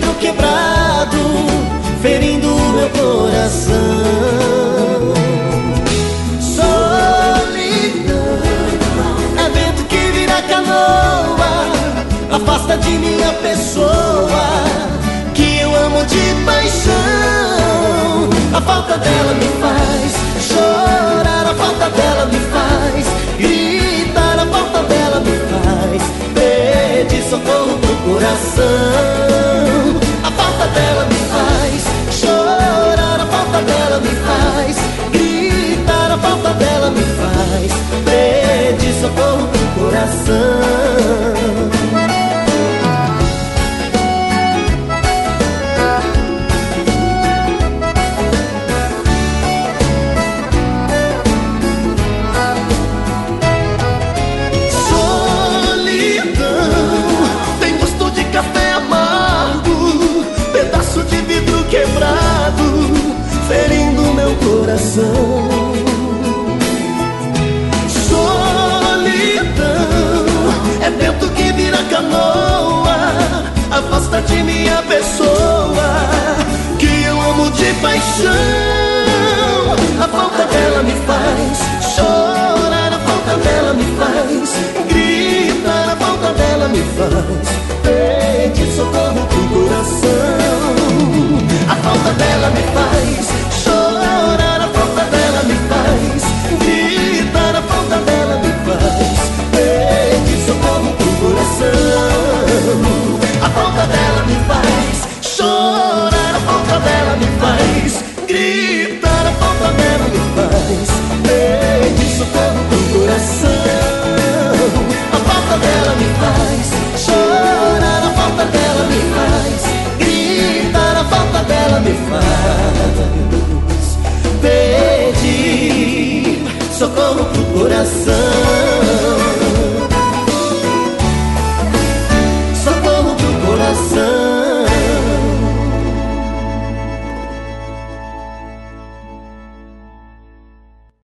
vidro quebrado, ferindo o meu coração. Solidão é vento que vira canoa, afasta de mim a pessoa que eu amo de paixão. A falta dela me faz chorar, a falta dela me faz gritar, a falta dela me faz pedir socorro pro coração. A falta dela me faz chorar, a falta dela me faz gritar, a falta dela me faz pedir socorro pro coração. Ferindo meu coração. Solidão é vento que vira canoa, afasta de mim a pessoa que eu amo de paixão. A falta dela me faz chorar, a falta dela me faz gritar, a falta dela me faz pedir socorro pro coração. A falta dela me faz chorar, a falta dela me faz gritar, a falta dela me faz pedir socorro pro coração. A falta dela me faz chorar, a falta dela me faz gritar, a falta dela me faz pedir socorro pro coração. A falta dela me faz chorar, a falta dela me faz gritar, a falta dela me faz pedir socorro pro coração.